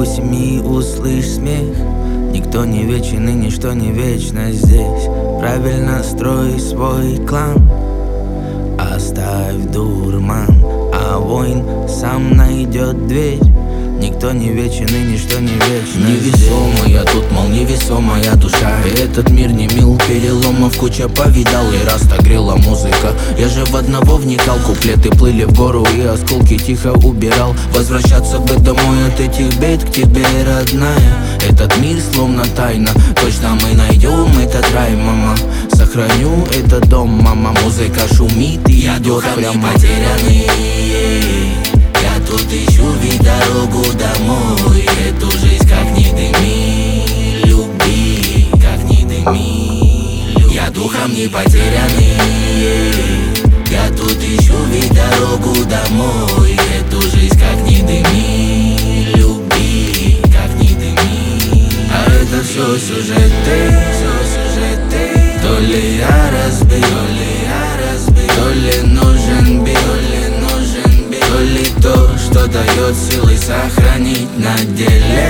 кругу семьи услышь смех. Никто не вечен и ничто не вечно здесь. Правильно строй свой клан, оставь дурман, а воин сам найдет дверь. Никто не вечен и ничто не вечно. Невесомая, тут, мол, невесомая душа. И этот мир не мил, переломов куча повидал. И раз так грела музыка, я же в одного вникал. Куплеты плыли в гору и осколки тихо убирал. Возвращаться бы домой от этих бед к тебе, родная. Этот мир словно тайна, точно мы найдем этот рай, мама. Сохраню этот дом, мама. Музыка шумит и я идет прямо. потерянный. Я тут ищу ведь дорогу домой. Эту жизнь как не дыми, люби, как не дыми, люби. Я духом не потерянный. Я тут ищу ведь дорогу домой. Эту жизнь как не дыми, люби, как не дыми. А это все сюжеты, то ли я разбит, то ли нужен бит, то ли то, что дает силы сохранить на деле.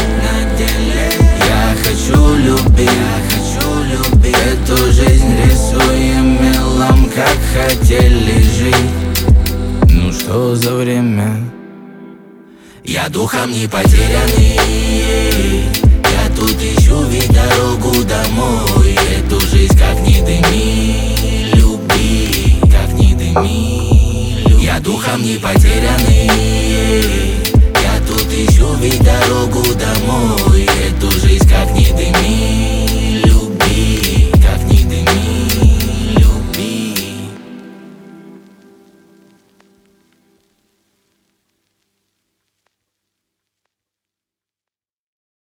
Я хочу любить эту жизнь, рисуем мелом, как хотели жить. Ну что за время? Я духом не потерянный. Я тут ищу ведь дорогу домой. Эту жизнь как не дыми, люби, как не дыми, люби. Я духом не потерянный. Я тут ищу ведь дорогу домой.